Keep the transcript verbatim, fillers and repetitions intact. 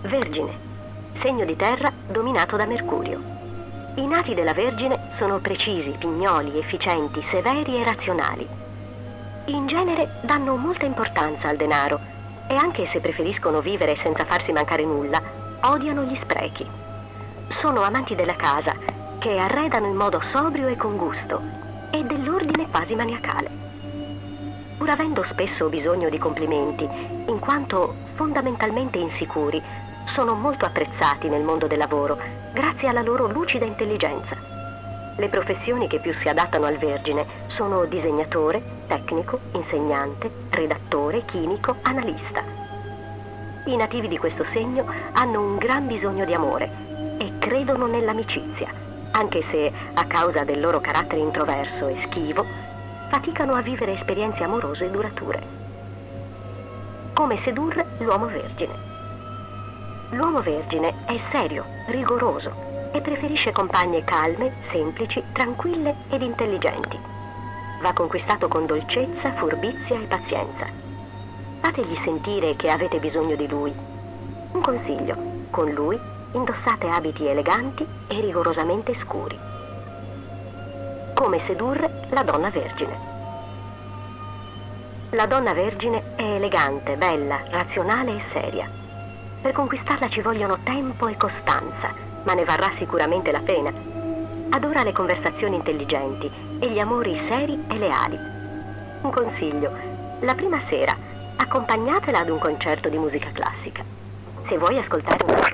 Vergine, segno di terra dominato da Mercurio. I nati della Vergine sono precisi, pignoli, efficienti, severi e razionali. In genere danno molta importanza al denaro e anche se preferiscono vivere senza farsi mancare nulla, odiano gli sprechi. Sono amanti della casa, che arredano in modo sobrio e con gusto, e dell'ordine quasi maniacale. Pur avendo spesso bisogno di complimenti, in quanto fondamentalmente insicuri, sono molto apprezzati nel mondo del lavoro grazie alla loro lucida intelligenza. Le professioni che più si adattano al Vergine sono disegnatore, tecnico, insegnante, redattore, chimico, analista. I nativi di questo segno hanno un gran bisogno di amore e credono nell'amicizia, anche se a causa del loro carattere introverso e schivo faticano a vivere esperienze amorose durature. Come sedurre l'uomo vergine? L'uomo vergine è serio, rigoroso e preferisce compagne calme, semplici, tranquille ed intelligenti. Va conquistato con dolcezza, furbizia e pazienza. Fategli sentire che avete bisogno di lui. Un consiglio: con lui indossate abiti eleganti e rigorosamente scuri. Come sedurre la donna vergine? La donna vergine è elegante, bella, razionale e seria. Per conquistarla ci vogliono tempo e costanza, ma ne varrà sicuramente la pena. Adora le conversazioni intelligenti e gli amori seri e leali. Un consiglio: la prima sera accompagnatela ad un concerto di musica classica. Se vuoi ascoltare una